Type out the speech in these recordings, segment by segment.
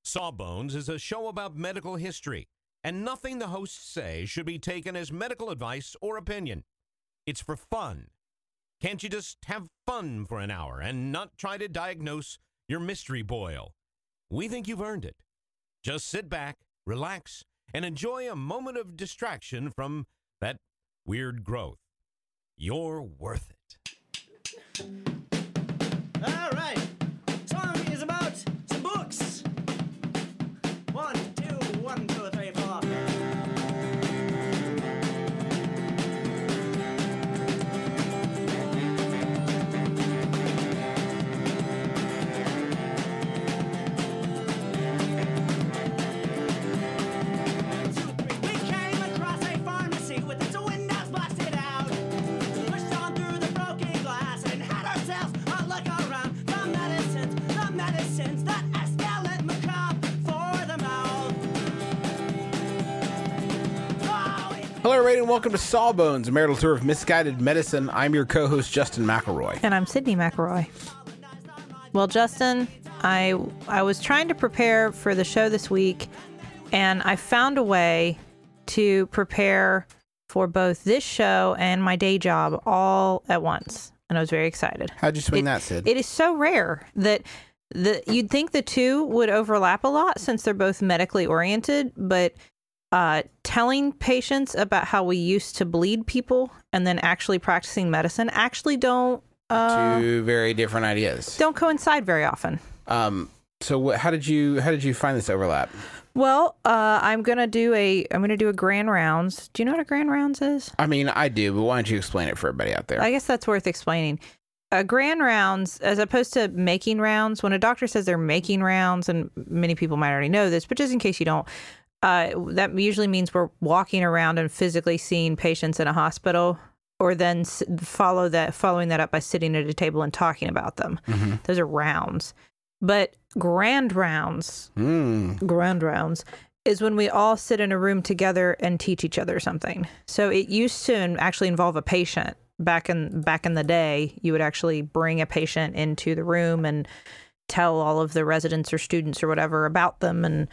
Sawbones is a show about medical history, and nothing the hosts say should be taken as medical advice or opinion. It's for fun. Can't you just have fun for an hour and not try to diagnose your mystery boil? We think you've earned it. Just sit back, relax, and enjoy a moment of distraction from that weird growth. You're worth it. All right. Song is about some books. 1, 2, 1, 2, 3, 4. Hello, everybody, and welcome to Sawbones, a marital tour of misguided medicine. I'm your co-host, Justin McElroy. And I'm Sydney McElroy. Well, Justin, I was trying to prepare for the show this week, and I found a way to prepare for both this show and my day job all at once, and I was very excited. How'd you swing that, Sid? It is so rare that you'd think the two would overlap a lot since they're both medically oriented, but telling patients about how we used to bleed people and then actually practicing medicine actually don't Two very different ideas. Don't coincide very often. So how did you find this overlap? Well, I'm gonna do a grand rounds. Do you know what a grand rounds is? I mean, I do, but why don't you explain it for everybody out there? I guess that's worth explaining. A grand rounds, as opposed to making rounds, when a doctor says they're making rounds, and many people might already know this, but just in case you don't, that usually means we're walking around and physically seeing patients in a hospital, or then following that up by sitting at a table and talking about them. Mm-hmm. Those are rounds. But grand rounds is when we all sit in a room together and teach each other something. So it used to actually involve a patient. Back in the day, you would actually bring a patient into the room and tell all of the residents or students or whatever about them, and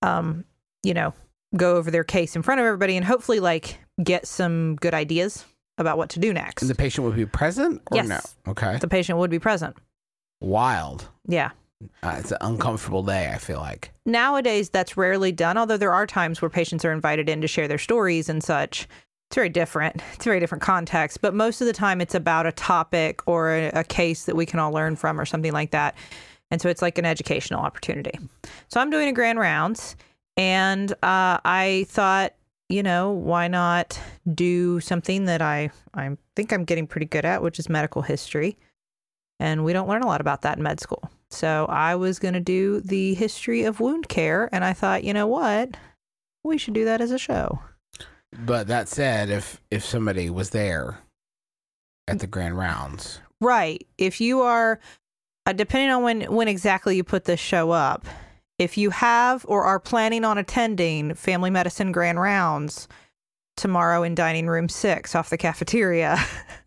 go over their case in front of everybody and hopefully get some good ideas about what to do next. And the patient would be present or yes. no? Okay. The patient would be present. Wild. Yeah. It's an uncomfortable day, I feel like. Nowadays, that's rarely done, although there are times where patients are invited in to share their stories and such. It's very different. It's a very different context. But most of the time, it's about a topic or a case that we can all learn from or something like that. And so it's like an educational opportunity. So I'm doing a grand rounds. And I thought, why not do something that I think I'm getting pretty good at, which is medical history. And we don't learn a lot about that in med school. So I was going to do the history of wound care. And I thought, you know what? We should do that as a show. But that said, if somebody was there at the grand rounds. Right. If you are, depending on when exactly you put this show up, if you have or are planning on attending Family Medicine Grand Rounds tomorrow in Dining Room 6 off the cafeteria,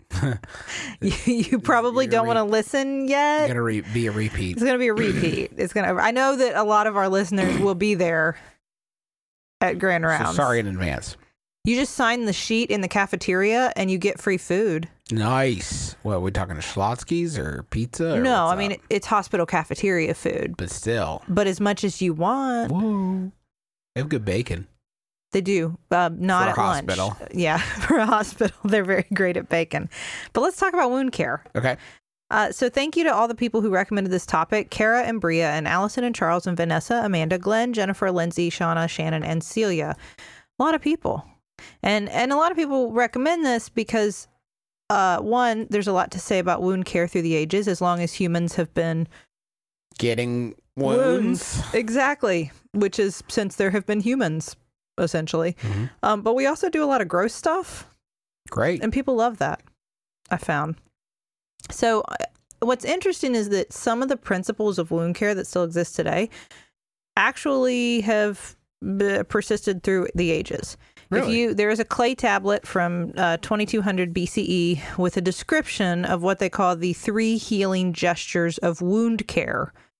you probably don't want to listen yet. It's going to be a repeat. It's going to be a repeat. I know that a lot of our listeners will be there at Grand Rounds. So sorry in advance. You just sign the sheet in the cafeteria and you get free food. Nice. What, are we talking Schlotzsky's or pizza? Or no, I mean, it's hospital cafeteria food. But still. But as much as you want. Whoa. They have good bacon. They do. Not for at lunch. Hospital. Yeah, for a hospital. They're very great at bacon. But let's talk about wound care. Okay. So thank you to all the people who recommended this topic. Kara and Bria and Allison and Charles and Vanessa, Amanda, Glenn, Jennifer, Lindsay, Shauna, Shannon, and Celia. A lot of people. And a lot of people recommend this because, one, there's a lot to say about wound care through the ages, as long as humans have been getting wounds. Exactly. Which is since there have been humans, essentially. Mm-hmm. But we also do a lot of gross stuff. Great. And people love that, I found. So what's interesting is that some of the principles of wound care that still exist today actually have persisted through the ages. Really? There is a clay tablet from 2200 BCE with a description of what they call the 3 healing gestures of wound care.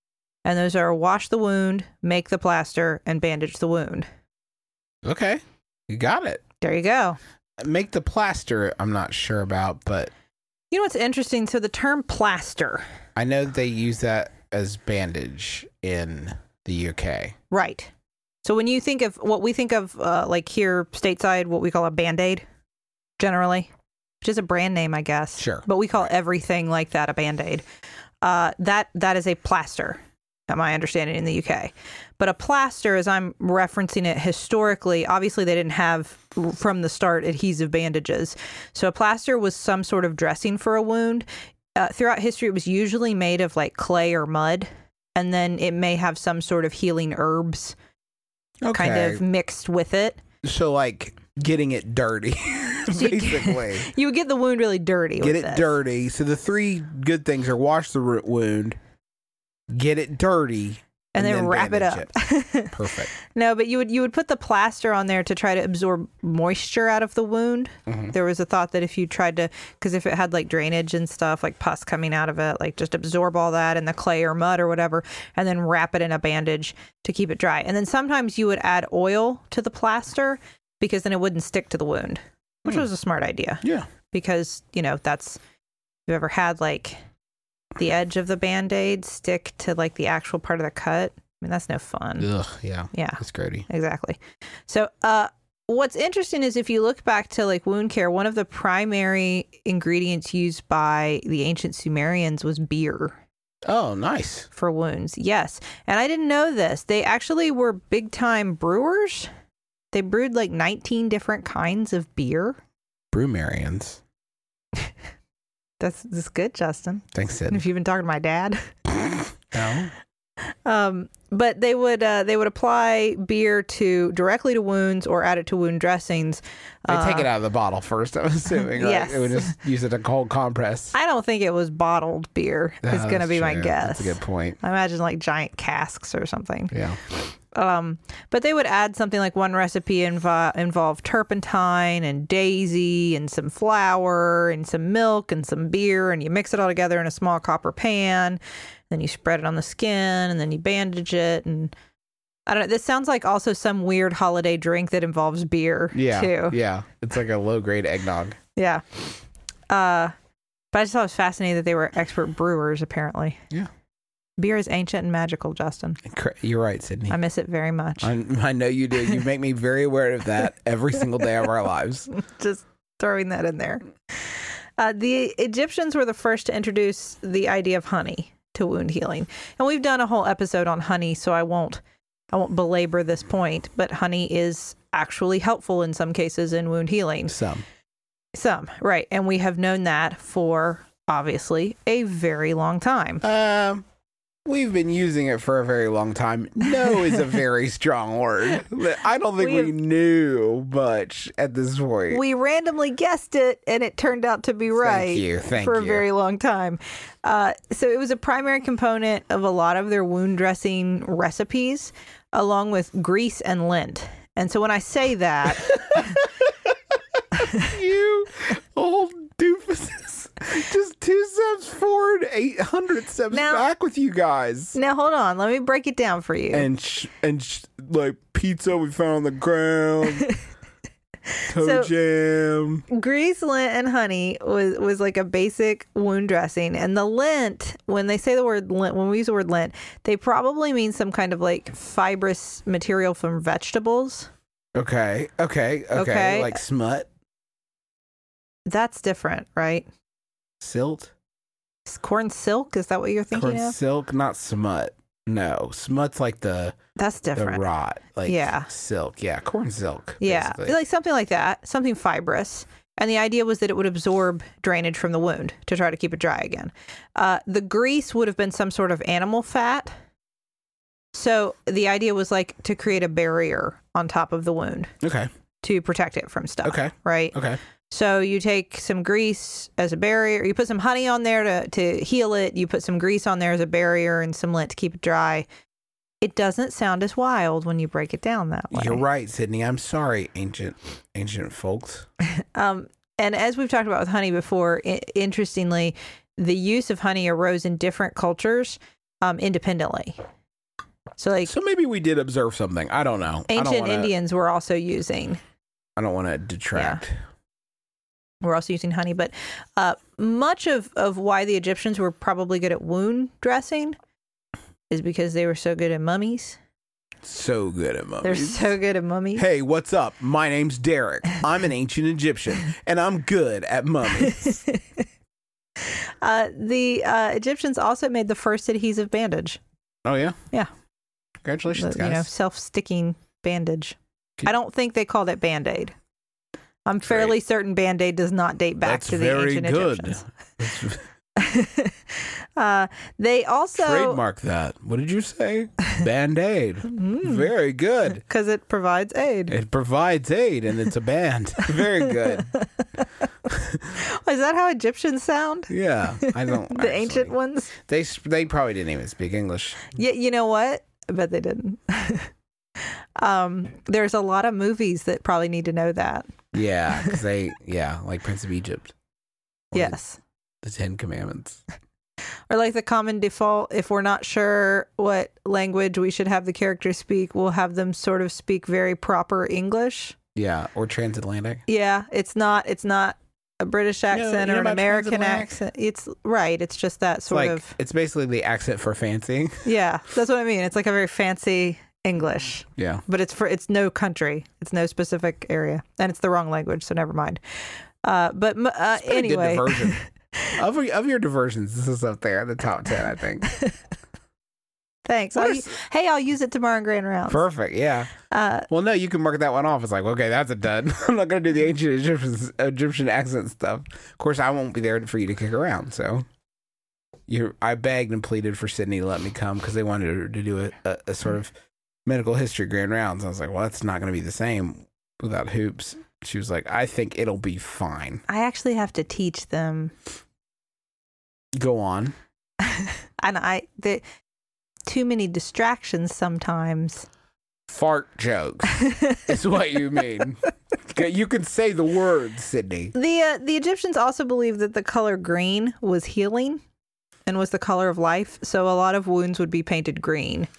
And those are wash the wound, make the plaster, and bandage the wound. Okay. You got it. There you go. Make the plaster, I'm not sure about, but You know what's interesting? So the term plaster. I know they use that as bandage in the UK. Right. So when you think of what we think of, like here stateside, what we call a Band-Aid, generally, which is a brand name, I guess. Sure. But we call everything like that a Band-Aid. That is a plaster, my understanding, in the UK. But a plaster, as I'm referencing it historically, obviously they didn't have, from the start, adhesive bandages. So a plaster was some sort of dressing for a wound. Throughout history, it was usually made of like clay or mud, and then it may have some sort of healing herbs kind of mixed with it. So like getting it dirty, basically. You would get the wound really dirty. Get it dirty. So the three good things are wash the wound, get it dirty, and then wrap it up. Perfect. No, but you would put the plaster on there to try to absorb moisture out of the wound. Mm-hmm. There was a thought that if you tried to, because if it had like drainage and stuff, like pus coming out of it, like just absorb all that in the clay or mud or whatever, and then wrap it in a bandage to keep it dry. And then sometimes you would add oil to the plaster because then it wouldn't stick to the wound, which was a smart idea. Yeah. Because, that's, you ever had like the edge of the Band-Aid stick to like the actual part of the cut? I mean, that's no fun. Ugh, yeah. Yeah. It's grody. Exactly. So, what's interesting is if you look back to like wound care, one of the primary ingredients used by the ancient Sumerians was beer Oh, nice. for wounds. Yes. And I didn't know this. They actually were big time brewers. They brewed like 19 different kinds of beer. Brewmarians. That's good, Justin. Thanks, Sid. If you've been talking to my dad. No. But they would apply beer directly to wounds or add it to wound dressings. They take it out of the bottle first, I'm assuming, right? Yes. It would just use it to cold compress. I don't think it was bottled beer. Is going to be my guess. That's a good point. I imagine like giant casks or something. Yeah. But they would add something like one recipe involved turpentine and daisy and some flour and some milk and some beer, and you mix it all together in a small copper pan. Then you spread it on the skin, and then you bandage it. And I don't know. This sounds like also some weird holiday drink that involves beer, too. Yeah. It's like a low-grade eggnog. Yeah. But I just thought it was fascinating that they were expert brewers, apparently. Yeah. Beer is ancient and magical, Justin. You're right, Sydney. I miss it very much. I know you do. You make me very aware of that every single day of our lives. Just throwing that in there. The Egyptians were the first to introduce the idea of honey to wound healing. And we've done a whole episode on honey, so I won't belabor this point, but honey is actually helpful in some cases in wound healing. Some, right. And we have known that for obviously a very long time. We've been using it for a very long time. No is a very strong word. I don't think we knew much at this point. We randomly guessed it, and it turned out to be right. Thank for you. a very long time. So it was a primary component of a lot of their wound dressing recipes, along with grease and lint. And so when I say that... You old doofuses. Just 2 steps forward, 800 steps back with you guys. Now, hold on. Let me break it down for you. And like pizza we found on the ground. Toe jam. Grease, lint, and honey was like a basic wound dressing. And the lint, when they say the word lint, when we use the word lint, they probably mean some kind of like fibrous material from vegetables. Okay. Like smut. That's different, right? Silt? Corn silk? Is that what you're thinking Corn of? silk, not smut. No, smut's like that's different. The rot. Like silk. Yeah, corn silk. Yeah, basically. like something like that, something fibrous. And the idea was that it would absorb drainage from the wound to try to keep it dry again. The grease would have been some sort of animal fat. So the idea was like to create a barrier on top of the wound. Okay. To protect it from stuff. Okay. Right? Okay. So you take some grease as a barrier. You put some honey on there to heal it. You put some grease on there as a barrier and some lint to keep it dry. It doesn't sound as wild when you break it down that way. You're right, Sydney. I'm sorry, ancient folks. And as we've talked about with honey before, interestingly, the use of honey arose in different cultures independently. So like So maybe we did observe something. I don't know. ancient Indians were also using. I don't want to detract. We're also using honey, but much of why the Egyptians were probably good at wound dressing is because they were so good at mummies. So good at mummies. They're so good at mummies. Hey, what's up? My name's Derek. I'm an ancient Egyptian, and I'm good at mummies. The Egyptians also made the first adhesive bandage. Oh, yeah? Yeah. Congratulations, guys. You know, self-sticking bandage. I don't think they called it Band-Aid. I'm fairly certain Band-Aid does not date back to the ancient Egyptians. They also trademark that. What did you say? Band-Aid. Very good. Because it provides aid. It provides aid, and it's a band. Very good. Is that how Egyptians sound? Yeah, I don't. The ancient ones. They probably didn't even speak English. Yeah, you know what? I bet they didn't. There's a lot of movies that probably need to know that. Yeah, because like Prince of Egypt. Or yes. The Ten Commandments. Or like the common default, if we're not sure what language we should have the characters speak, we'll have them sort of speak very proper English. Yeah, or transatlantic. Yeah, it's not a British accent or an American accent. It's right. It's just that sort of. It's basically the accent for fancy. Yeah, that's what I mean. It's like a very fancy English. Yeah, but it's no country. It's no specific area, and it's the wrong language. So never mind. But anyway. Good diversion. Of your diversions, this is up there in the top 10, I think. Thanks. I'll use it tomorrow in Grand Rounds. Perfect. Yeah. Well, no, you can mark that one off. It's like, okay, that's a dud. I'm not going to do the ancient Egyptian accent stuff. Of course, I won't be there for you to kick around. So, I begged and pleaded for Sydney to let me come because they wanted her to do a sort of medical history Grand Rounds. I was like, well, that's not going to be the same without hoops. She was like, I think it'll be fine. I actually have to teach them. Go on. And too many distractions sometimes. Fart jokes is what you mean. You can say the word, Sydney. The Egyptians also believed that the color green was healing and was the color of life. So a lot of wounds would be painted green.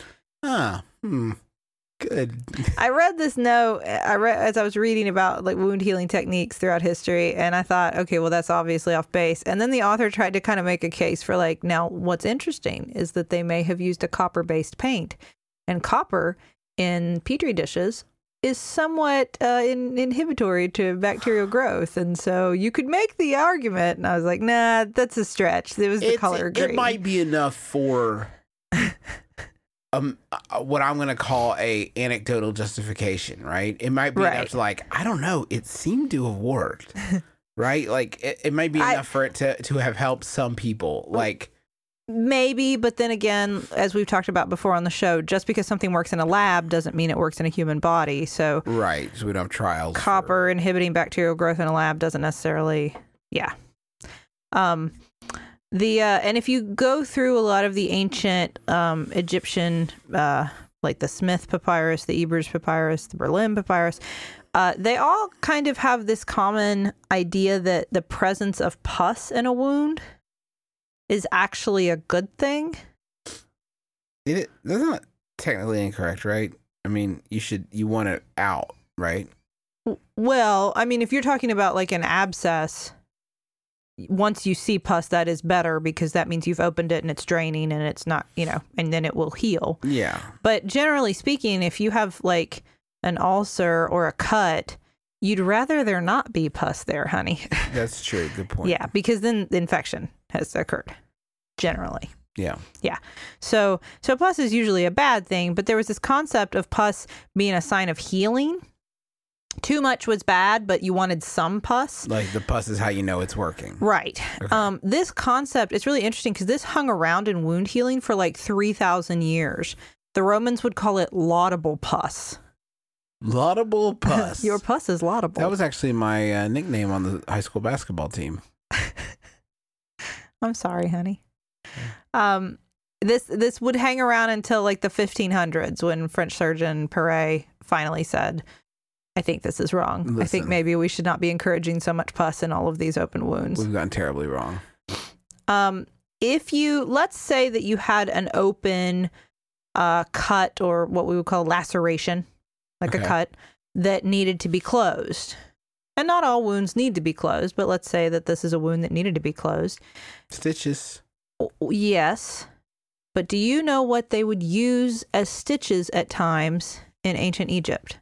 Good. I read this note. As I was reading about like wound healing techniques throughout history, and I thought, okay, well, that's obviously off base. And then the author tried to kind of make a case for like, now what's interesting is that they may have used a copper-based paint, and copper in petri dishes is somewhat inhibitory to bacterial growth, and so you could make the argument. And I was like, nah, that's a stretch. It was the color green. It might be enough for. What I'm going to call a anecdotal justification, right? It might be enough to like, I don't know, it seemed to have worked, right? Like it might be enough for it to have helped some people, like maybe. But then again, as we've talked about before on the show, just because something works in a lab doesn't mean it works in a human body. So right, so we don't have trials. Copper inhibiting bacterial growth in a lab doesn't necessarily, yeah. And if you go through a lot of the ancient Egyptian, like the Smith Papyrus, the Ebers Papyrus, the Berlin Papyrus, they all kind of have this common idea that the presence of pus in a wound is actually a good thing. That's not technically incorrect, right? I mean, you want it out, right? Well, I mean, if you're talking about like an abscess, once you see pus, that is better because that means you've opened it and it's draining and it's not, and then it will heal. Yeah. But generally speaking, if you have like an ulcer or a cut, you'd rather there not be pus there, honey. That's true. Good point. Yeah, because then the infection has occurred, generally. Yeah. Yeah. So pus is usually a bad thing, but there was this concept of pus being a sign of healing. Too much was bad, but you wanted some pus. Like the pus is how you know it's working. Right. Okay. This concept is really interesting because this hung around in wound healing for like 3,000 years. The Romans would call it laudable pus. Laudable pus. Your pus is laudable. That was actually my nickname on the high school basketball team. I'm sorry, honey. This would hang around until like the 1500s when French surgeon Perret finally said, I think this is wrong. Listen, I think maybe we should not be encouraging so much pus in all of these open wounds. We've gotten terribly wrong. Let's say that you had an open cut or what we would call laceration, like a cut, that needed to be closed. And not all wounds need to be closed, but let's say that this is a wound that needed to be closed. Stitches. Yes. But do you know what they would use as stitches at times in ancient Egypt?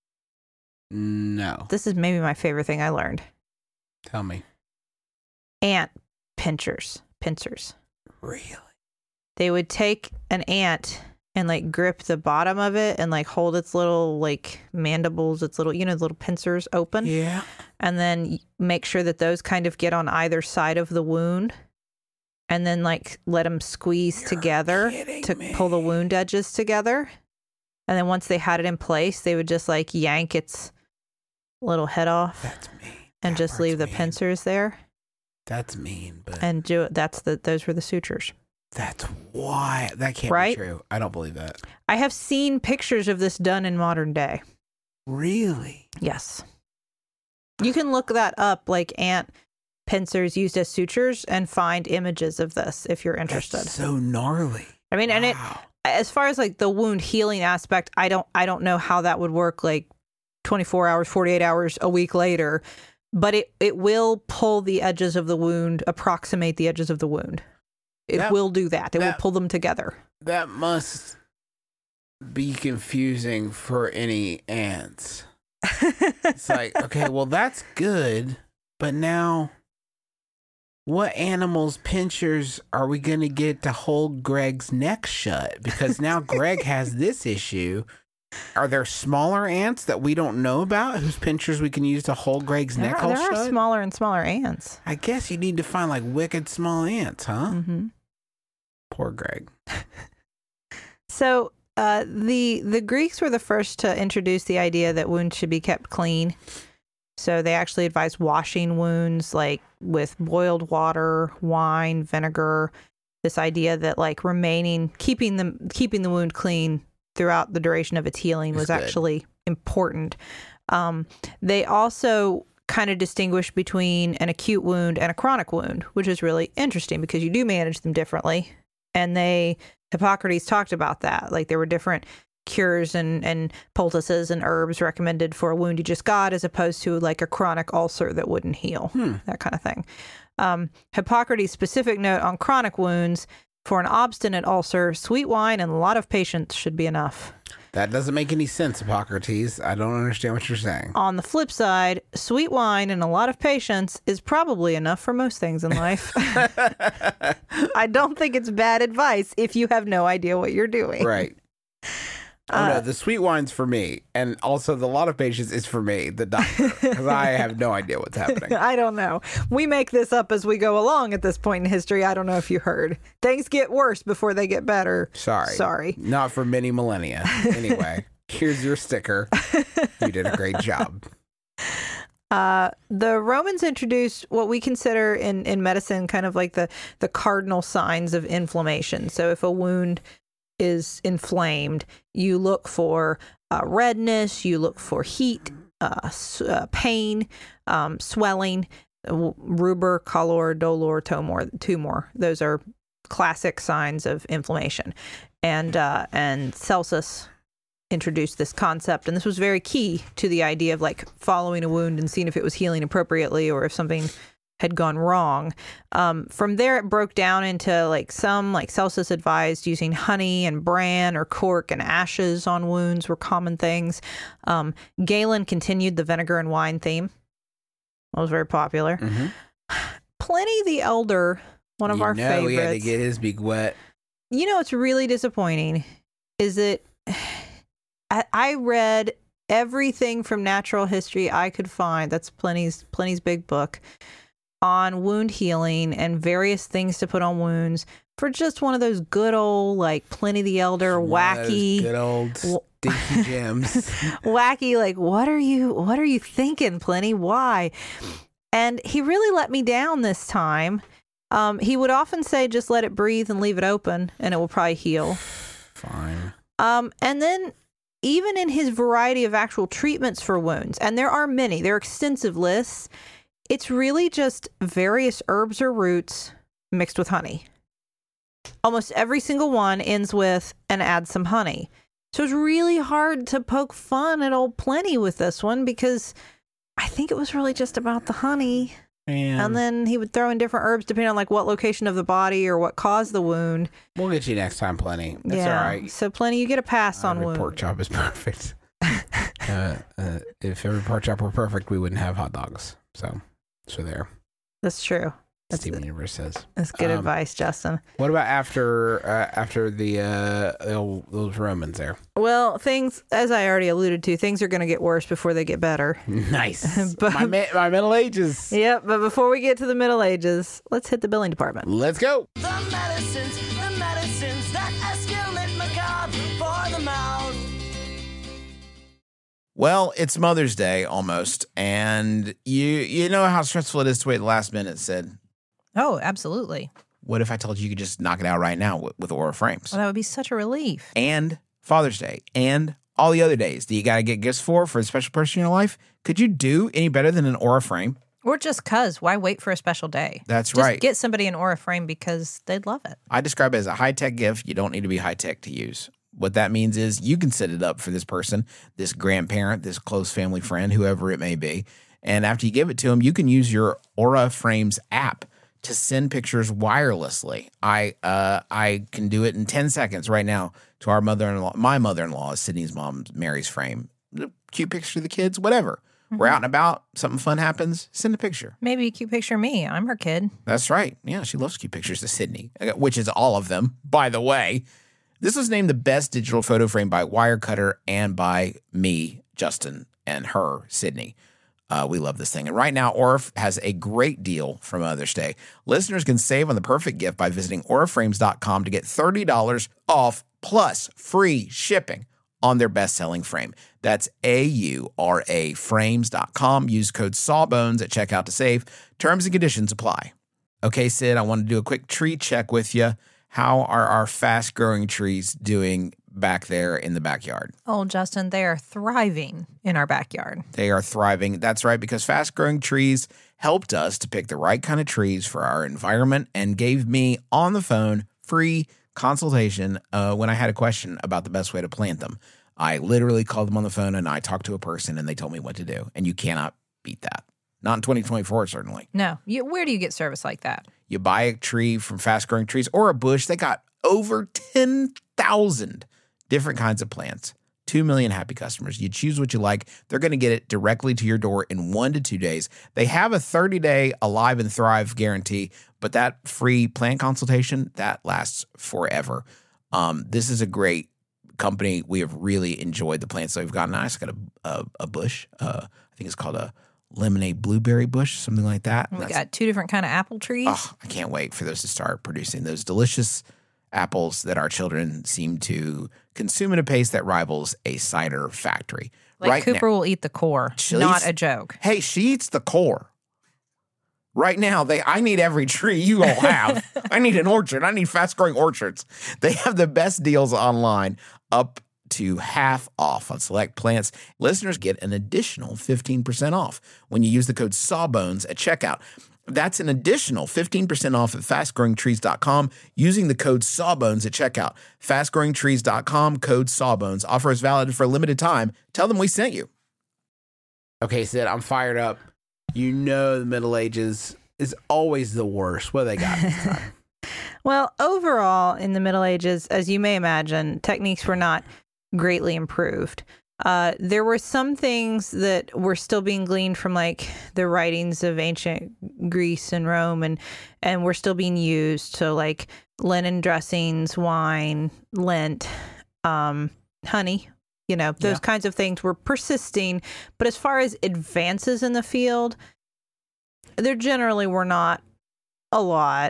No. This is maybe my favorite thing I learned. Tell me. Ant pincers. Really? They would take an ant and like grip the bottom of it and like hold its little like mandibles, its little, little pincers open. Yeah. And then make sure that those kind of get on either side of the wound. And then like let them squeeze together to pull the wound edges together. And then once they had it in place, they would just like yank its little head off. That's mean. And just leave the pincers there. That's mean, but and those were the sutures. That's why that can't be true. I don't believe that. I have seen pictures of this done in modern day. Really? Yes. You can look that up, like ant pincers used as sutures, and find images of this if you're interested. That's so gnarly. I mean, and it, as far as like the wound healing aspect, I don't know how that would work like 24 hours, 48 hours, a week later, but it will pull the edges of the wound, approximate the edges of the wound. It will do that. It will pull them together. That must be confusing for any ants. It's like, okay, well, that's good, but now what animal's pincers are we going to get to hold Greg's neck shut? Because now Greg has this issue. Are there smaller ants that we don't know about whose pincers we can use to hold Greg's neck shut? There are smaller and smaller ants. I guess you need to find like wicked small ants, huh? Mm-hmm. Poor Greg. So the Greeks were the first to introduce the idea that wounds should be kept clean. So they actually advised washing wounds like with boiled water, wine, vinegar. This idea that like keeping the wound clean throughout the duration of its healing was actually important. They also kind of distinguish between an acute wound and a chronic wound, which is really interesting because you do manage them differently. And Hippocrates talked about that. Like there were different cures and poultices and herbs recommended for a wound you just got as opposed to like a chronic ulcer that wouldn't heal, that kind of thing. Hippocrates' specific note on chronic wounds: for an obstinate ulcer, sweet wine and a lot of patience should be enough. That doesn't make any sense, Hippocrates. I don't understand what you're saying. On the flip side, sweet wine and a lot of patience is probably enough for most things in life. I don't think it's bad advice if you have no idea what you're doing. Right. No, the sweet wine's for me. And also the lot of patience is for me, the doctor, because I have no idea what's happening. I don't know. We make this up as we go along at this point in history. I don't know if you heard. Things get worse before they get better. Sorry. Not for many millennia. Anyway, here's your sticker. You did a great job. The Romans introduced what we consider in medicine kind of like the cardinal signs of inflammation. So if a wound is inflamed, you look for redness, you look for heat, pain, swelling, rubor, color, dolor, tumor. Those are classic signs of inflammation. And Celsus introduced this concept, and this was very key to the idea of like following a wound and seeing if it was healing appropriately or if something had gone wrong. From there, it broke down into like Celsus advised using honey and bran or cork and ashes on wounds were common things. Galen continued the vinegar and wine theme. That was very popular. Mm-hmm. Pliny the Elder, one of our favorites. He had to get his beak wet. You know what's really disappointing is that I read everything from natural history I could find. That's Pliny's big book on wound healing and various things to put on wounds for just one of those good old like Pliny the Elder wacky good old stinky gems. Wacky, like what are you thinking, Pliny? Why? And he really let me down this time. He would often say just let it breathe and leave it open and it will probably heal. Fine. And then even in his variety of actual treatments for wounds, and there are many, there are extensive lists, it's really just various herbs or roots mixed with honey. almost every single one ends with and add some honey. So it's really hard to poke fun at old Pliny with this one because I think it was really just about the honey. And then he would throw in different herbs depending on like what location of the body or what caused the wound. We'll get you next time, Pliny. That's all right. So Pliny, you get a pass on wound. Pork chop is perfect. If every pork chop were perfect, we wouldn't have hot dogs. So there. That's true. Steven Universe says. That's good advice, Justin. What about after those Romans there? Well, things, as I already alluded to, things are going to get worse before they get better. Nice. my Middle Ages. Yep, but before we get to the Middle Ages, let's hit the billing department. Let's go. The medicines that escalate macabre for the mouth. Well, it's Mother's Day almost, and you know how stressful it is to wait the last minute, Sid. Oh, absolutely. What if I told you could just knock it out right now with Aura Frames? Well, that would be such a relief. And Father's Day and all the other days that you got to get gifts for a special person in your life. Could you do any better than an Aura Frame? Or just because. Why wait for a special day? That's just right. Get somebody an Aura Frame because they'd love it. I describe it as a high-tech gift. You don't need to be high-tech to use. What that means is you can set it up for this person, this grandparent, this close family friend, whoever it may be. And after you give it to them, you can use your Aura Frames app to send pictures wirelessly. I can do it in 10 seconds right now to our mother-in-law. My mother-in-law is Sydney's mom, Mary's frame. Cute picture of the kids, whatever. Mm-hmm. We're out and about, something fun happens, send a picture. Maybe a cute picture of me. I'm her kid. That's right. Yeah, she loves cute pictures of Sydney, which is all of them, by the way. This was named the best digital photo frame by Wirecutter and by me, Justin, and her, Sydney. We love this thing. And right now, Aura has a great deal for Mother's Day. Listeners can save on the perfect gift by visiting auraframes.com to get $30 off plus free shipping on their best-selling frame. That's AURA frames.com. Use code SAWBONES at checkout to save. Terms and conditions apply. Okay, Sid, I want to do a quick tree check with you. How are our fast-growing trees doing back there in the backyard? Oh, Justin, they are thriving in our backyard. They are thriving. That's right, because fast-growing trees helped us to pick the right kind of trees for our environment and gave me, on the phone, free consultation when I had a question about the best way to plant them. I literally called them on the phone, and I talked to a person, and they told me what to do. And you cannot beat that. Not in 2024, certainly. No. Where do you get service like that? You buy a tree from Fast Growing Trees or a bush. They got over 10,000 different kinds of plants. 2 million happy customers. You choose what you like. They're going to get it directly to your door in 1 to 2 days. They have a 30-day Alive and Thrive guarantee, but that free plant consultation, that lasts forever. This is a great company. We have really enjoyed the plants that we've gotten. I just got a bush. I think it's called a lemonade blueberry bush, something like that. We got 2 different kind of apple trees. Oh, I can't wait for those to start producing those delicious apples that our children seem to consume at a pace that rivals a cider factory. Like right Cooper now, will eat the core, she not eats, a joke. Hey, she eats the core. Right now, I need every tree you all have. I need an orchard. I need fast-growing orchards. They have the best deals online, up to half off on select plants. Listeners get an additional 15% off when you use the code SAWBONES at checkout. That's an additional 15% off at fastgrowingtrees.com using the code SAWBONES at checkout. Fastgrowingtrees.com, code SAWBONES. Offer is valid for a limited time. Tell them we sent you. Okay, Sid, I'm fired up. You know the Middle Ages is always the worst. What do they got this time? Well, overall, in the Middle Ages, as you may imagine, techniques were not greatly improved. There were some things that were still being gleaned from like the writings of ancient Greece and Rome and were still being used. So like linen dressings, wine, lint, honey, those kinds of things were persisting. But as far as advances in the field, there generally were not a lot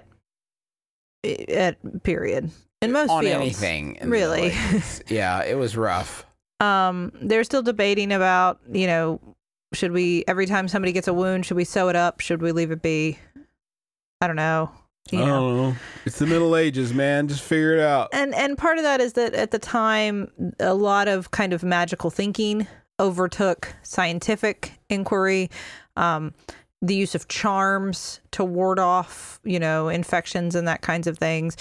at period. In most on fields, anything, really. Yeah, it was rough. They're still debating about, should we, every time somebody gets a wound, should we sew it up? Should we leave it be? I don't know. I don't know. It's the Middle Ages, man. Just figure it out. And part of that is that at the time, a lot of kind of magical thinking overtook scientific inquiry. the use of charms to ward off, infections and that kinds of things,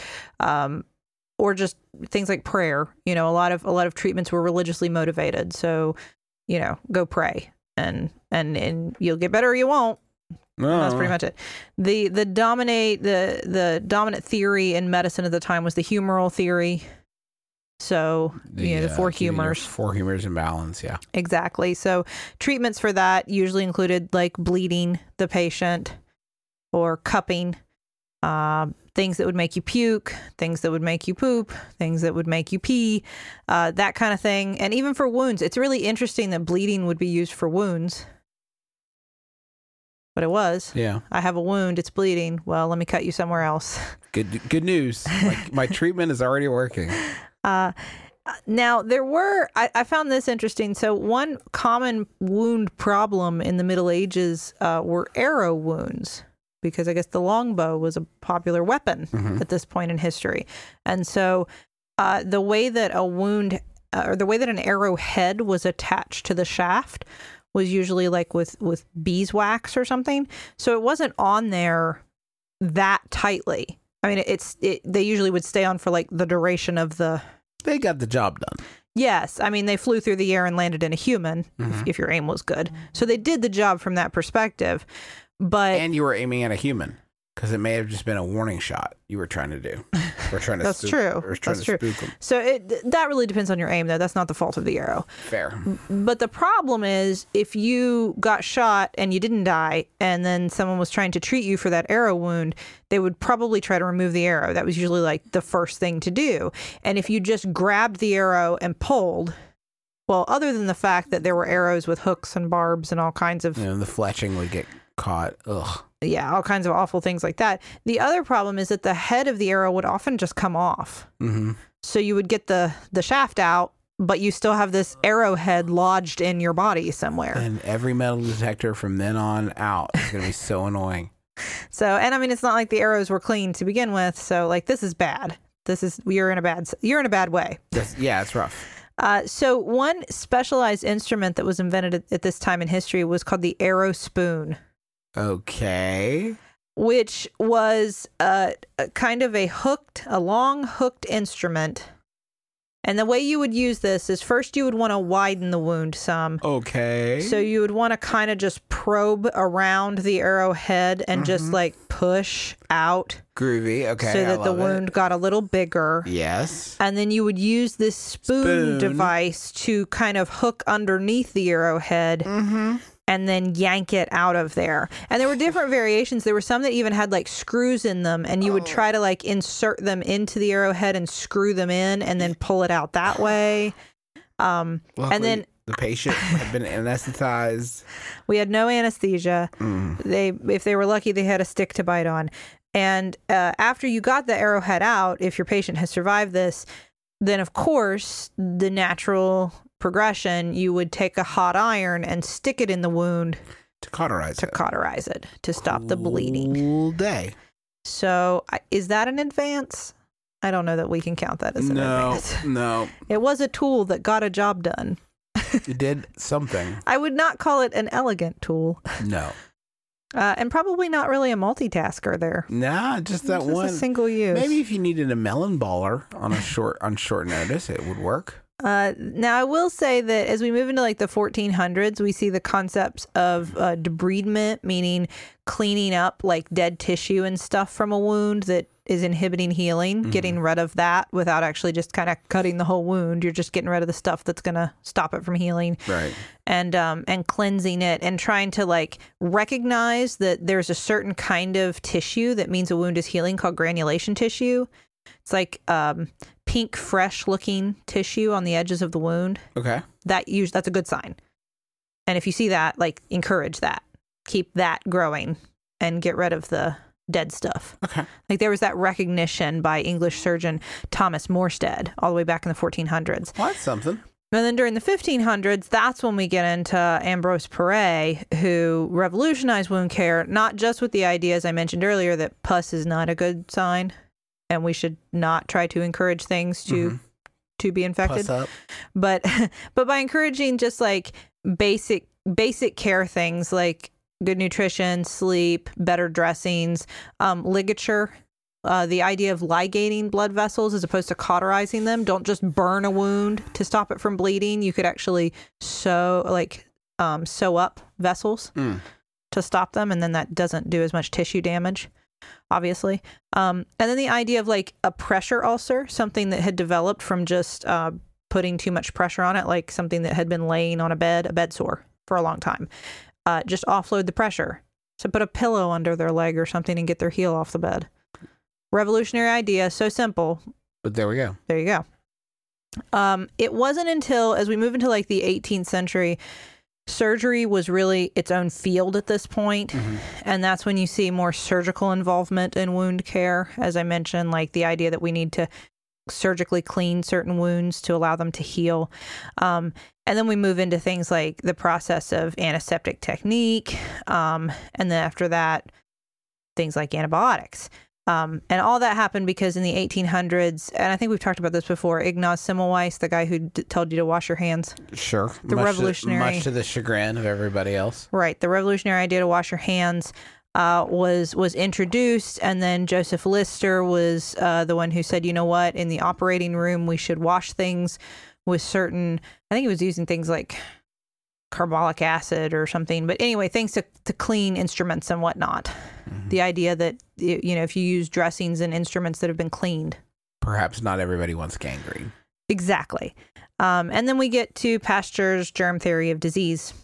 or just things like prayer. A lot of treatments were religiously motivated. So, go pray and you'll get better or you won't. No. That's pretty much it. The dominant theory in medicine at the time was the humoral theory. So, the four keeping your humors. four humors in balance, yeah. Exactly. So treatments for that usually included like bleeding the patient or cupping, things that would make you puke, things that would make you poop, things that would make you pee, that kind of thing. And even for wounds, it's really interesting that bleeding would be used for wounds. But it was. Yeah. I have a wound. It's bleeding. Well, let me cut you somewhere else. Good news. My treatment is already working. Now, I found this interesting. So one common wound problem in the Middle Ages were arrow wounds, because I guess the longbow was a popular weapon at this point in history. And so the way that a wound, or the way that an arrowhead was attached to the shaft was usually like with beeswax or something. So it wasn't on there that tightly. I mean, they usually would stay on for like the duration of the... They got the job done. Yes. I mean, they flew through the air and landed in a human, if your aim was good. So they did the job from that perspective. But And you were aiming at a human, because it may have just been a warning shot you were trying to do. We're trying to That's true. Or trying That's to true. spook them. So that really depends on your aim, though. That's not the fault of the arrow. Fair. But the problem is, if you got shot and you didn't die, and then someone was trying to treat you for that arrow wound, they would probably try to remove the arrow. That was usually like the first thing to do. And if you just grabbed the arrow and pulled, well, other than the fact that there were arrows with hooks and barbs and all kinds of... The fletching would get caught. Ugh. Yeah, all kinds of awful things like that. The other problem is that the head of the arrow would often just come off. Mm-hmm. So you would get the shaft out, but you still have this arrowhead lodged in your body somewhere. And every metal detector from then on out is going to be so annoying. So, and I mean, it's not like the arrows were clean to begin with. So like, this is bad. You're in a bad way. Yeah, it's rough. So one specialized instrument that was invented at this time in history was called the arrow spoon. Okay. Which was a kind of a long hooked instrument. And the way you would use this is, first you would want to widen the wound some. Okay. So you would want to kind of just probe around the arrowhead and just like push out. Groovy. Okay. So that the wound got a little bigger. Yes. And then you would use this spoon device to kind of hook underneath the arrowhead. And then yank it out of there. And there were different variations. There were some that even had like screws in them, and you would try to like insert them into the arrowhead and screw them in and then pull it out that way. Luckily, and then the patient had been anesthetized. We had no anesthesia. If they were lucky, they had a stick to bite on. And after you got the arrowhead out, if your patient has survived this, then of course the natural progression, you would take a hot iron and stick it in the wound to cauterize it to stop the bleeding. Cool day. So is that an advance? I don't know that we can count that as an advance. No. It was a tool that got a job done. It did something. I would not call it an elegant tool. No. And probably not really a multitasker there. Nah, just that one. A single use. Maybe if you needed a melon baller on short notice, it would work. Now, I will say that as we move into like the 1400s, we see the concepts of debridement, meaning cleaning up like dead tissue and stuff from a wound that is inhibiting healing, getting rid of that without actually just kind of cutting the whole wound. You're just getting rid of the stuff that's going to stop it from healing. Right. And cleansing it and trying to like recognize that there's a certain kind of tissue that means a wound is healing called granulation tissue. It's like pink, fresh-looking tissue on the edges of the wound. Okay. That's a good sign. And if you see that, like, encourage that. Keep that growing and get rid of the dead stuff. Okay. Like, there was that recognition by English surgeon Thomas Morstead all the way back in the 1400s. Well, that's something. And then during the 1500s, that's when we get into Ambrose Paré, who revolutionized wound care, not just with the ideas I mentioned earlier that pus is not a good sign, and we should not try to encourage things to be infected. Puss up. But by encouraging just like basic care things like good nutrition, sleep, better dressings, ligature. The idea of ligating blood vessels as opposed to cauterizing them. Don't just burn a wound to stop it from bleeding. You could actually sew up vessels to stop them, and then that doesn't do as much tissue damage, obviously. And then the idea of like a pressure ulcer, something that had developed from just putting too much pressure on it, like something that had been laying on a bed sore for a long time. Just offload the pressure. So put a pillow under their leg or something and get their heel off the bed. Revolutionary idea, so simple. But there we go. There you go. It wasn't until, as we move into like the 18th century, surgery was really its own field at this point. And that's when you see more surgical involvement in wound care. As I mentioned, like the idea that we need to surgically clean certain wounds to allow them to heal. And then we move into things like the process of antiseptic technique. And then after that, things like antibiotics. And all that happened because in the 1800s, and I think we've talked about this before, Ignaz Semmelweis, the guy who told you to wash your hands. Sure. The revolutionary. Much to the chagrin of everybody else. Right. The revolutionary idea to wash your hands was introduced, and then Joseph Lister was the one who said, you know what, in the operating room, we should wash things with certain, I think he was using things like carbolic acid or something. But anyway, things to clean instruments and whatnot. The idea that, you know, if you use dressings and instruments that have been cleaned. Perhaps not everybody wants gangrene. Exactly. And then we get to Pasteur's germ theory of disease.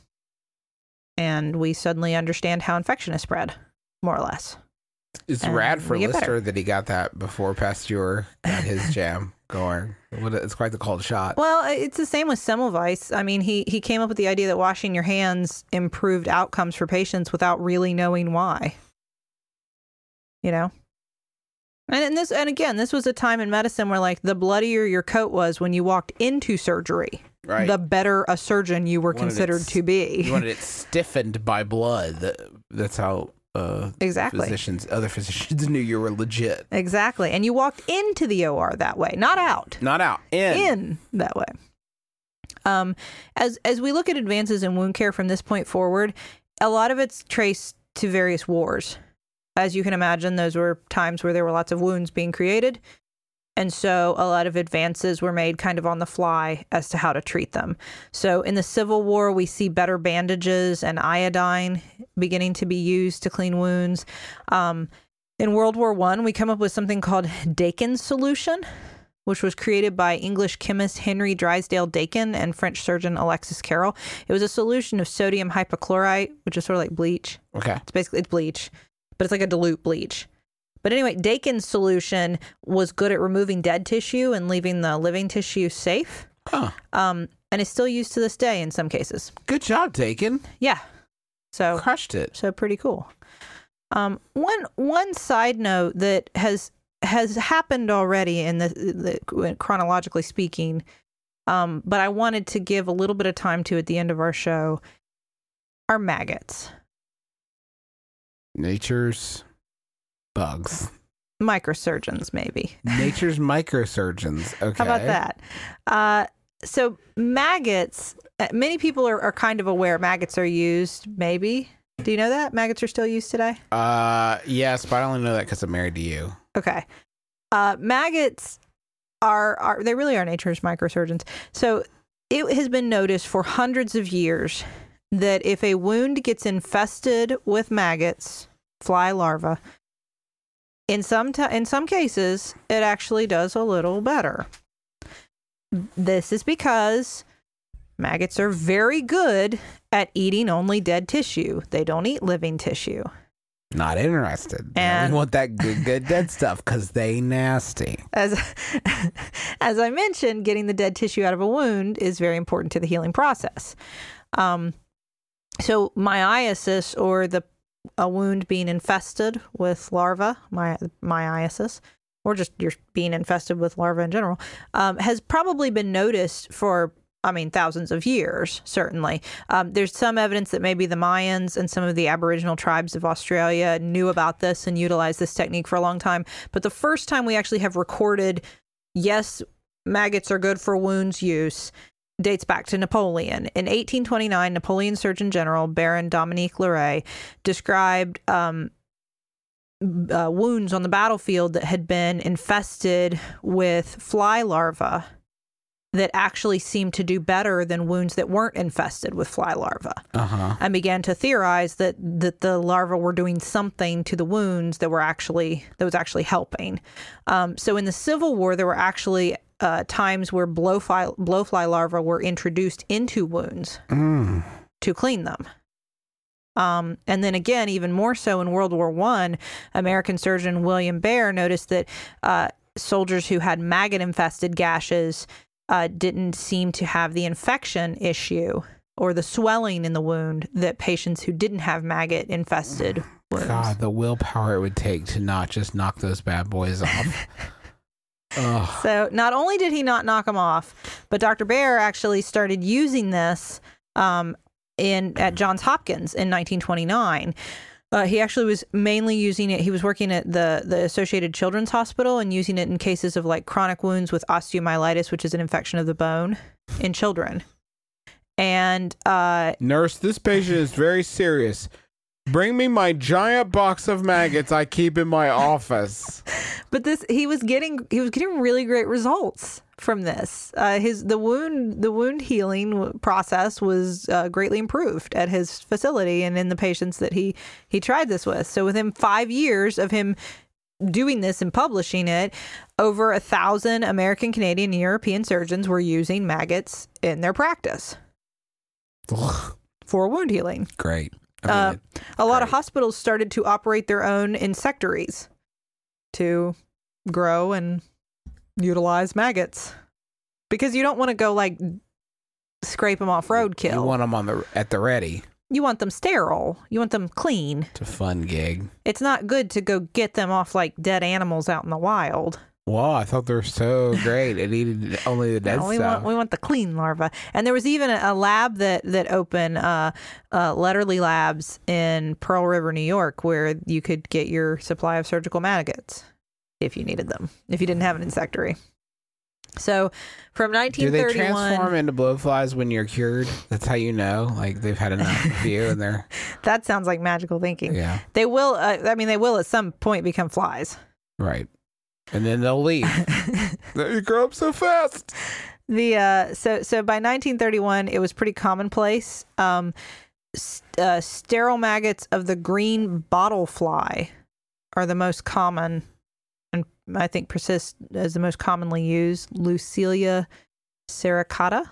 And we suddenly understand how infection is spread, more or less. It's rad for Lister that he got that before Pasteur got his jam going. It's quite the cold shot. Well, it's the same with Semmelweis. I mean, he came up with the idea that washing your hands improved outcomes for patients without really knowing why. You know? And again, this was a time in medicine where, like, the bloodier your coat was when you walked into surgery, right, the better a surgeon you were considered to be. You wanted it stiffened by blood. That's how exactly other physicians knew you were legit. Exactly. And you walked into the OR that way, not out. Not out. In that way. As we look at advances in wound care from this point forward, a lot of it's traced to various wars. As you can imagine, those were times where there were lots of wounds being created. And so a lot of advances were made kind of on the fly as to how to treat them. So in the Civil War, we see better bandages and iodine beginning to be used to clean wounds. In World War I, we come up with something called Dakin's solution, which was created by English chemist Henry Drysdale Dakin and French surgeon Alexis Carrel. It was a solution of sodium hypochlorite, which is sort of like bleach. Okay. It's bleach, but it's like a dilute bleach. But anyway, Dakin's solution was good at removing dead tissue and leaving the living tissue safe. Huh. And is still used to this day in some cases. Good job, Dakin. Yeah. So crushed it. So pretty cool. One side note that has happened already in the chronologically speaking, but I wanted to give a little bit of time to at the end of our show, are maggots. Nature's bugs. Microsurgeons, maybe. Nature's microsurgeons. Okay. How about that? So maggots, many people are kind of aware maggots are used, maybe. Do you know that? Maggots are still used today? Yes, but I only know that because I'm married to you. Okay. Maggots they really are nature's microsurgeons. So it has been noticed for hundreds of years that if a wound gets infested with maggots, fly larvae, in some cases, it actually does a little better. This is because maggots are very good at eating only dead tissue. They don't eat living tissue. Not interested. And we want that good dead stuff because they nasty. As I mentioned, getting the dead tissue out of a wound is very important to the healing process. So myiasis, or a wound being infested with larvae, myiasis, or just you're being infested with larvae in general, has probably been noticed for, thousands of years, certainly. There's some evidence that maybe the Mayans and some of the Aboriginal tribes of Australia knew about this and utilized this technique for a long time. But the first time we actually have recorded, yes, maggots are good for wounds use, dates back to Napoleon. In 1829, Napoleon's Surgeon General, Baron Dominique Leray, described wounds on the battlefield that had been infested with fly larvae that actually seemed to do better than wounds that weren't infested with fly larvae, and began to theorize that the larvae were doing something to the wounds that was actually helping. So in the Civil War, there were actually times where blowfly larvae were introduced into wounds to clean them. And then again, even more so in World War I, American surgeon William Baer noticed that soldiers who had maggot-infested gashes didn't seem to have the infection issue or the swelling in the wound that patients who didn't have maggot-infested wounds. God, the willpower it would take to not just knock those bad boys off. So not only did he not knock them off, but Dr. Baer actually started using this at Johns Hopkins in 1929. He actually was mainly using it. He was working at the Associated Children's Hospital and using it in cases of like chronic wounds with osteomyelitis, which is an infection of the bone in children. And nurse, this patient is very serious. Bring me my giant box of maggots I keep in my office. But he was getting really great results from this. The wound healing process was greatly improved at his facility and in the patients that he tried this with. So within 5 years of him doing this and publishing it, over 1,000 American, Canadian, and European surgeons were using maggots in their practice for wound healing. Great. A lot of hospitals started to operate their own insectaries to grow and utilize maggots, because you don't want to go like scrape them off roadkill. You want them at the ready. You want them sterile. You want them clean. It's a fun gig. It's not good to go get them off like dead animals out in the wild. Wow, I thought they were so great. It needed only the dead stuff. We want the clean larva. And there was even a lab that opened, Letterly Labs in Pearl River, New York, where you could get your supply of surgical maggots if you needed them, if you didn't have an insectary. So from 1931... Do they transform into blowflies when you're cured? That's how you know? Like they've had enough of you and they're... That sounds like magical thinking. Yeah. They will, they will at some point become flies. Right. And then they'll leave. They grow up so fast. So by 1931, it was pretty commonplace. Sterile maggots of the green bottle fly are the most common, and I think persist as the most commonly used. Lucilia sericata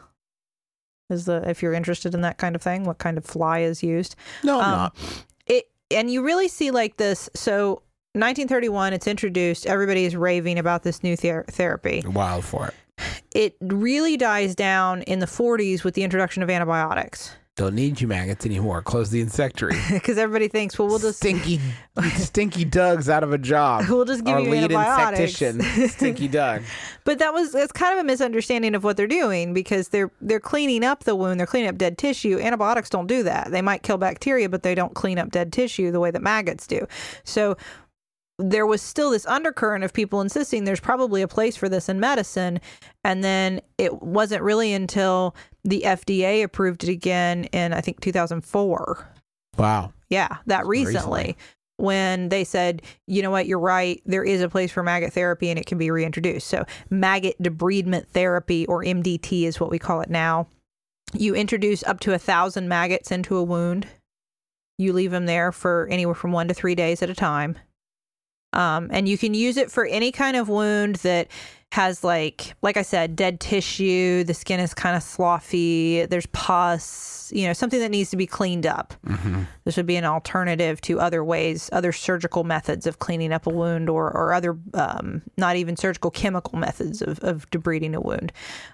if you're interested in that kind of thing, what kind of fly is used. No, I'm not. And you really see like this. So 1931, it's introduced. Everybody is raving about this new therapy. Wild for it. It really dies down in the 40s with the introduction of antibiotics. Don't need you maggots anymore. Close the insectary. Because everybody thinks, well, we'll just... Stinky Doug's out of a job. We'll just give you antibiotics. Our lead insectician, Stinky Doug. But that's kind of a misunderstanding of what they're doing, because they're cleaning up the wound. They're cleaning up dead tissue. Antibiotics don't do that. They might kill bacteria, but they don't clean up dead tissue the way that maggots do. So there was still this undercurrent of people insisting there's probably a place for this in medicine. And then it wasn't really until the FDA approved it again in, I think, 2004. Wow. Yeah, that recently. When they said, you know what, you're right, there is a place for maggot therapy and it can be reintroduced. So maggot debridement therapy, or MDT is what we call it now. You introduce up to 1,000 maggots into a wound. You leave them there for anywhere from 1 to 3 days at a time. And you can use it for any kind of wound that has, like I said, dead tissue. The skin is kind of sloughy. There's pus, something that needs to be cleaned up. Mm-hmm. This would be an alternative to other surgical methods of cleaning up a wound, or other, not even surgical, chemical methods of debriding a wound.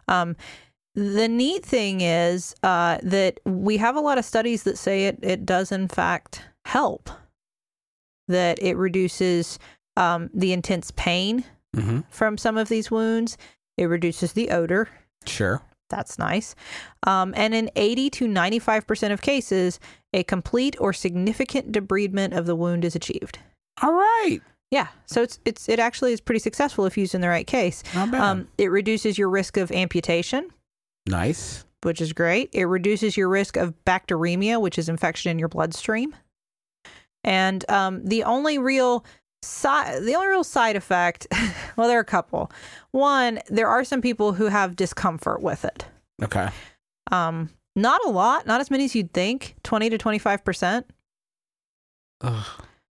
The neat thing is that we have a lot of studies that say it does, in fact, help. That it reduces the intense pain from some of these wounds. It reduces the odor. Sure. That's nice. And in 80 to 95% of cases, a complete or significant debridement of the wound is achieved. All right. Yeah. So it actually is pretty successful if used in the right case. Not bad. It reduces your risk of amputation. Nice. which is great. It reduces your risk of bacteremia, which is infection in your bloodstream. And the only real side effect, well, there are a couple. One, there are some people who have discomfort with it. Okay. Not a lot, not as many as you'd think, 20 to 25%. Ugh.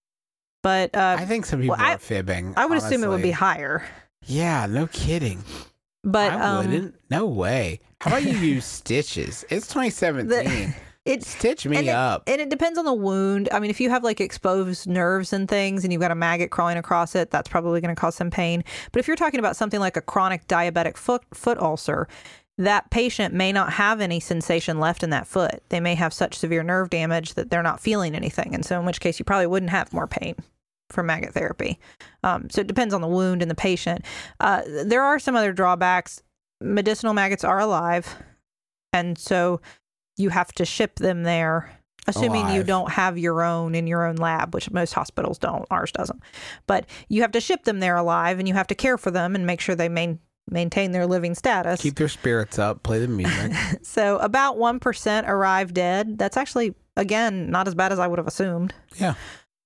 But I think some people are fibbing. I would assume it would be honestly. higher. Yeah, no kidding. But I wouldn't. No way. How about you use stitches? It's 2017. Stitch me up. And it depends on the wound. I mean, if you have like exposed nerves and things and you've got a maggot crawling across it, that's probably going to cause some pain. But if you're talking about something like a chronic diabetic foot ulcer, that patient may not have any sensation left in that foot. They may have such severe nerve damage that they're not feeling anything. And so in which case you probably wouldn't have more pain from maggot therapy. So it depends on the wound and the patient. There are some other drawbacks. Medicinal maggots are alive. And so you have to ship them there, assuming you Alive. don't have your own in your own lab, which most hospitals don't. Ours doesn't. But you have to ship them there alive, and you have to care for them and make sure they maintain their living status. Keep their spirits up. Play the music. So about 1% arrive dead. That's actually, again, not as bad as I would have assumed. Yeah.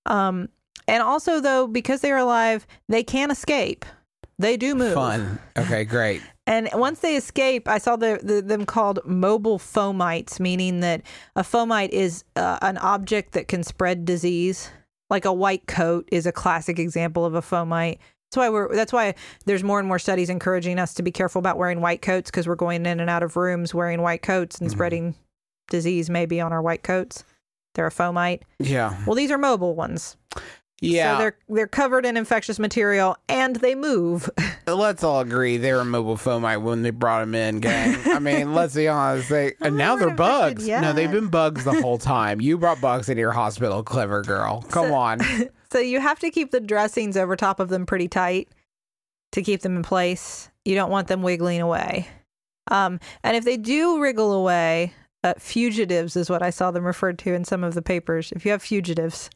And also, though, because they're alive, they can escape. They do move. Fun. Okay, great. And once they escape, I saw them called mobile fomites, meaning that a fomite is an object that can spread disease. Like a white coat is a classic example of a fomite. That's why there's more and more studies encouraging us to be careful about wearing white coats, because we're going in and out of rooms wearing white coats and spreading disease maybe on our white coats. They're a fomite. Yeah. Well, these are mobile ones. Yeah. So they're covered in infectious material and they move. Let's all agree they were mobile fomite when they brought them in, gang. I mean, let's be honest. And now they're weren't infected bugs. yet. No, they've been bugs the whole time. You brought bugs into your hospital, clever girl. Come on. So you have to keep the dressings over top of them pretty tight to keep them in place. You don't want them wiggling away. And if they do wriggle away, fugitives is what I saw them referred to in some of the papers. If you have fugitives,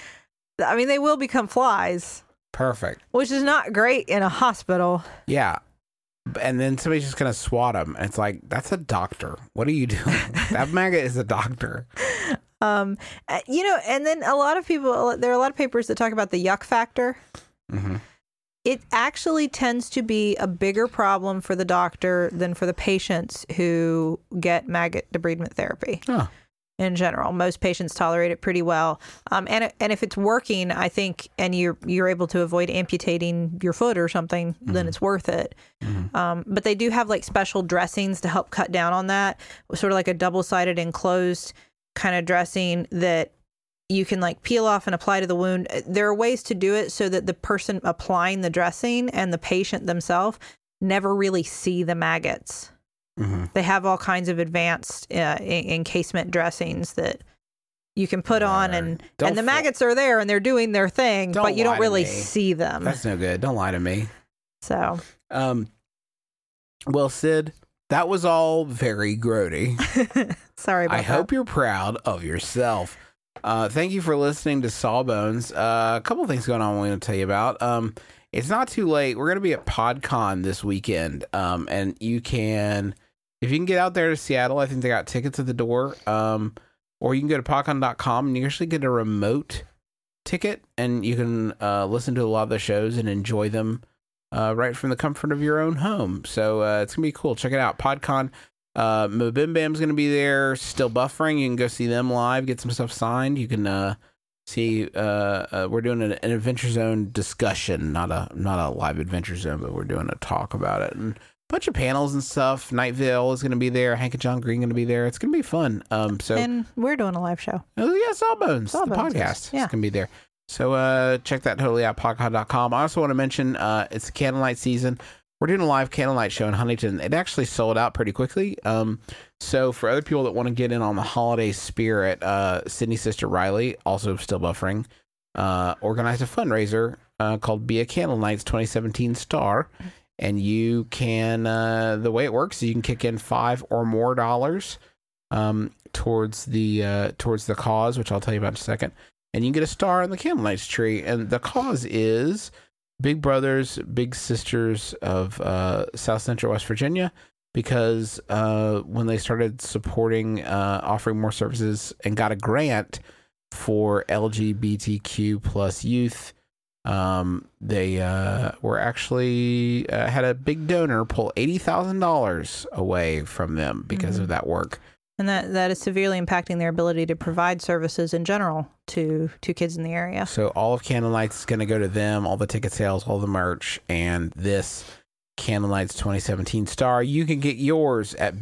I mean, they will become flies, Perfect. which is not great in a hospital. Yeah. And then somebody's just going to swat them. And it's like, that's a doctor. What are you doing? That maggot is a doctor. And then there are a lot of papers that talk about the yuck factor. Mm-hmm. It actually tends to be a bigger problem for the doctor than for the patients who get maggot debridement therapy. Oh. In general, most patients tolerate it pretty well. And if it's working, I think, and you're able to avoid amputating your foot or something, then it's worth it. Mm-hmm. But they do have like special dressings to help cut down on that, sort of like a double-sided enclosed kind of dressing that you can like peel off and apply to the wound. There are ways to do it so that the person applying the dressing and the patient themselves never really see the maggots. Mm-hmm. They have all kinds of advanced encasement dressings that you can put on, and the maggots are there and they're doing their thing, but you don't really see them. That's no good. Don't lie to me. So, well, Sid, that was all very grody. sorry about I that. hope you're proud of yourself. Thank you for listening to Sawbones. A couple things going on we're going to tell you about. It's not too late. We're going to be at PodCon this weekend. And you can, if you can get out there to Seattle, I think they got tickets at the door. Or you can go to podcon.com and you actually get a remote ticket and you can listen to a lot of the shows and enjoy them right from the comfort of your own home. So it's going to be cool. Check it out. PodCon. Mobim Bam's going to be there, still buffering. You can go see them live, get some stuff signed. You can see we're doing an Adventure Zone discussion, not a live Adventure Zone, but we're doing a talk about it, and a bunch of panels and stuff. Night Vale is going to be there. Hank and John Green going to be there. It's going to be fun. And we're doing a live show. Oh yeah, Sawbones, the Sawbones, podcast. yeah. It's going to be there. So check that totally out, podcast.com. I also want to mention it's the Candlelight season. We're doing a live candlelight show in Huntington. It actually sold out pretty quickly. So for other people that want to get in on the holiday spirit, Sydney's sister Riley, also still buffering, organized a fundraiser called Be a Candlelights 2017 Star. And you can, the way it works is you can kick in $5 or more towards the cause, which I'll tell you about in a second. And you can get a star on the Candlelights tree. And the cause is Big Brothers, Big Sisters of South Central West Virginia. because when they started supporting, offering more services and got a grant for LGBTQ plus youth, they were actually had a big donor pull $80,000 away from them because of that work. And that is severely impacting their ability to provide services in general to kids in the area. So all of Candle Nights is going to go to them, all the ticket sales, all the merch, and this Candle Nights 2017 star. You can get yours at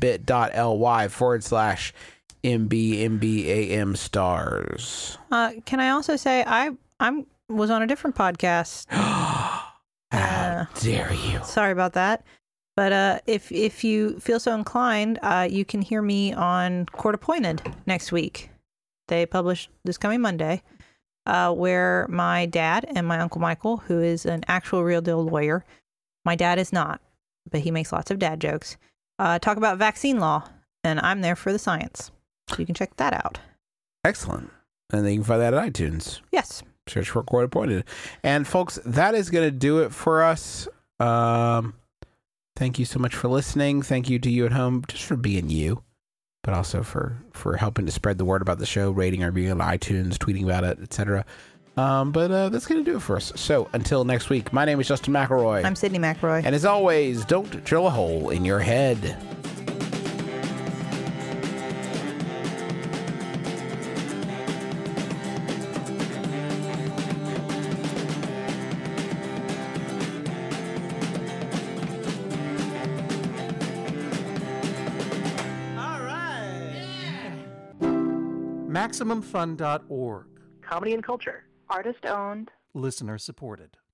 bit.ly/MBMBAM stars. Can I also say I was on a different podcast. How dare you? Sorry about that. But if you feel so inclined, you can hear me on Court Appointed next week. They publish this coming Monday, where my dad and my Uncle Michael, who is an actual real deal lawyer, my dad is not, but he makes lots of dad jokes, talk about vaccine law, and I'm there for the science. So you can check that out. Excellent. And then you can find that at iTunes. Yes. Search for Court Appointed. And folks, that is going to do it for us. Thank you so much for listening. Thank you to you at home just for being you, but also for helping to spread the word about the show, rating our review on iTunes, tweeting about it, etc. But that's going to do it for us. So until next week, my name is Justin McElroy. I'm Sydney McElroy. And as always, don't drill a hole in your head. MaximumFun.org. Comedy and culture. Artist owned. Listener supported.